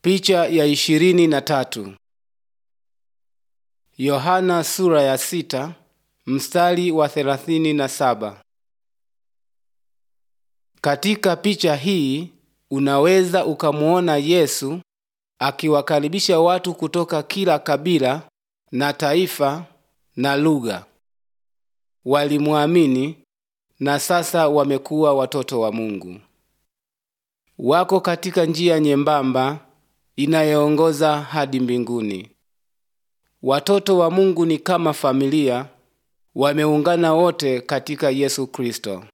Picha ya 23. Yohana sura ya 6 mstari wa 37. Katika picha hii unaweza ukamuona Yesu akiwakaribisha watu kutoka kila kabila na taifa na lugha. Walimuamini na sasa wamekuwa watoto wa Mungu. Wako katika njia nyembamba inayoongoza hadi mbinguni. Watoto wa Mungu ni kama familia, wameungana wote katika Yesu Kristo.